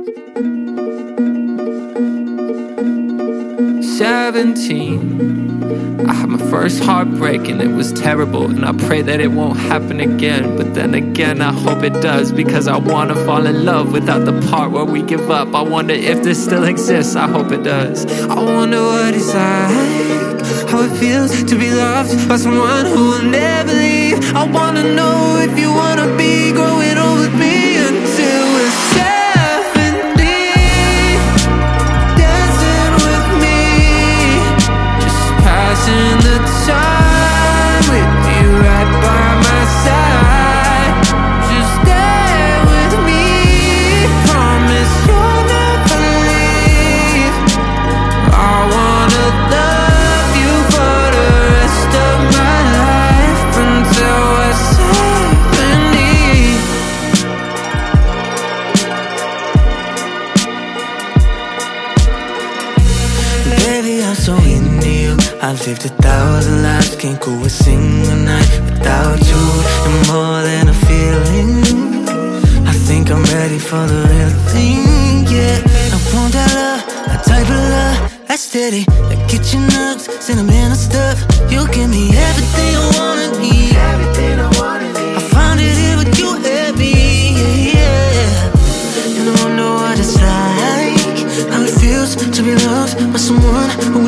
17, I had my first heartbreak and it was terrible, and I pray that it won't happen again. But then again, I hope it does, because I wanna fall in love without the part where we give up. I wonder if this still exists, I hope it does. I wonder what it's like, how it feels to be loved by someone who will never leave. I wanna know if you wanna be growing old with me until we're 70, dancing with me, just passing the time with you right by my side. Just stay with me, promise you'll never leave. I wanna love you for the rest of my life until we're 70. Baby, I'm so into you. I've lived 1,000 lives, can't go a single night without you. You're more than a feeling, I think I'm ready for the real thing, yeah. I want that love, that type of love, that's steady, that kitchen nugs, sentimental stuff. You give me everything I wanna need, I found it here with you every, yeah. And I wonder what it's like, how it feels to be loved by someone who